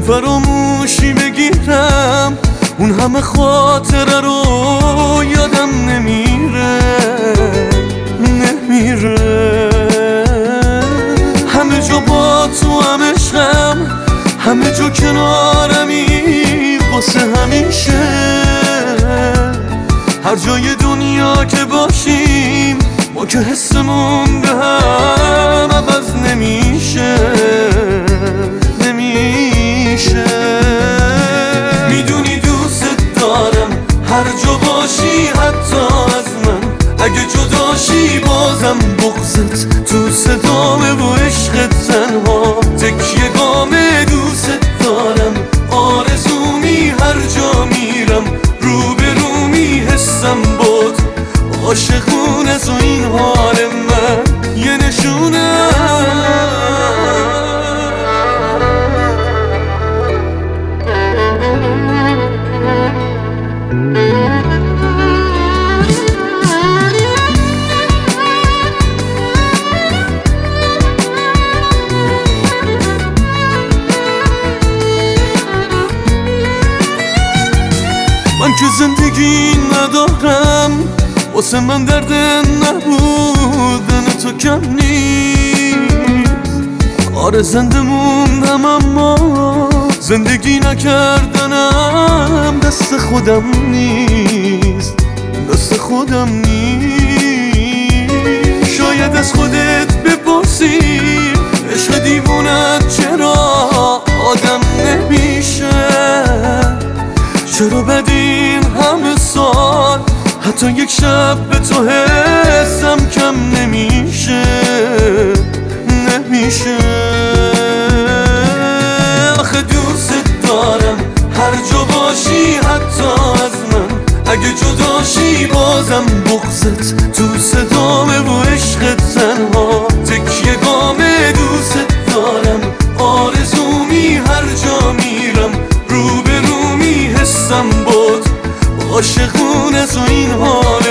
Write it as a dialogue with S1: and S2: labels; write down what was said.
S1: فراموشی بگیرم اون همه خاطره رو یادم نمیره همه جا با تو هم عشقم، همه جا کنارمی واسه همیشه. هر جای دنیا که باشیم ما که حسمون به هم عوض نمیشه. میدونی دوست دارم هر جا باشی حتی از من، اگه جداشی بازم بغضت تو صدامه و عشقت تنها تکیه گامه. دوست دارم آرزومی هر جا میرم روبرومی حسم بود عاشقون از این حال من یه نشونه. من که زندگی ندارم واسه من درد نبودن تو کم نیست. آره زنده موندم اما زندگی نکردنم دست خودم نیست، دست خودم نیست. شاید از خودت بپرسی عشق دیوونت چرا آدم نمیشه، چرا بعد این همه سال حتی یک شب به تو حسم کم نمیشه. آخه دوست دارم هر جا باشی حتی از من، اگه جداشی بازم بغضت تو صدامه و عشقت تنها تکیه گامه. دوست دارم آرزومی هر جا میرم روبرومی حسم بود عاشقون از این حال